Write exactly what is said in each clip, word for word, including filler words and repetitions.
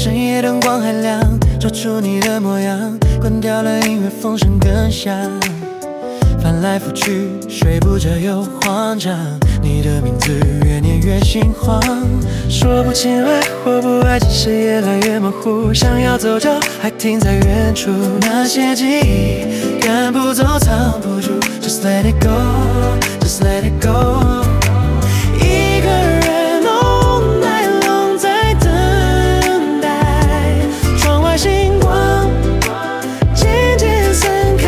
深夜灯光还亮，照出你的模样，关掉了音乐，风声更响。翻来覆去，睡不着又慌张，你的名字越念越心慌。说不清爱或不爱，只是越来越模糊。想要走就还停在远处，那些记忆赶不走，藏不住。Just let it go, just let it go。一个人 all night long 在等待，窗外星光渐渐散开。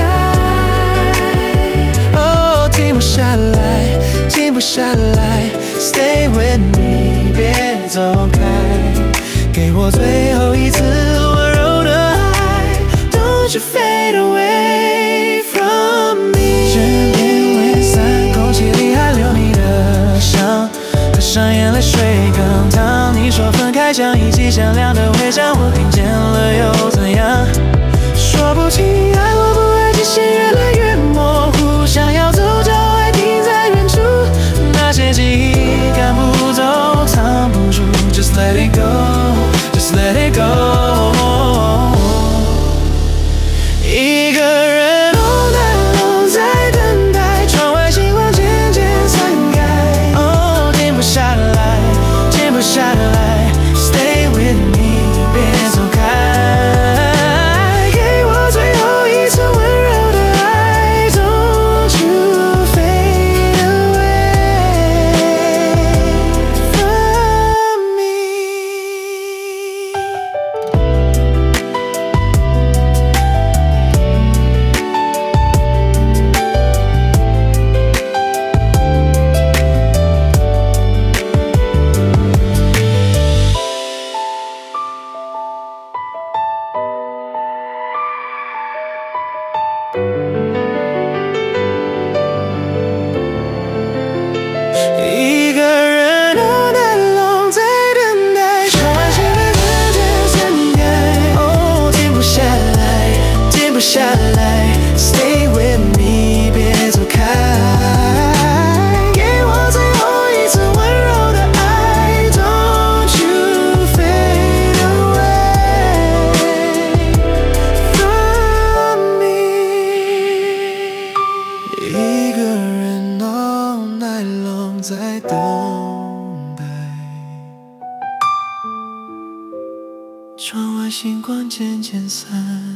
哦，停不下来，停不下来 ，Stay with me， 别走开，给我最后一次温柔的爱 ，Don't you fade away from me。枕边微散，空气里还留你的香，合上眼泪水更烫。你说分开像一记响亮的回响，我听见了又怎样？说不清爱或不爱，界限越来越模糊。想要走就还停在远处，那些记忆赶不走，藏不住。Just let it go, just let it go。一个人 all night long 在等待，窗外星光渐渐散开。哦，停不下来，停不下来 ，Stay with me， 别走开，给我最后一次温柔的爱 ，Don't you fade away from me。一个人 all night long 在等待，窗外星光渐渐散开。哦，停不下来，停不下来 ，Stay with me， 别走开，给我最后一次温柔的爱 ，Don't you fade away from me。一个人 all night long 在等待，窗外星光渐渐散。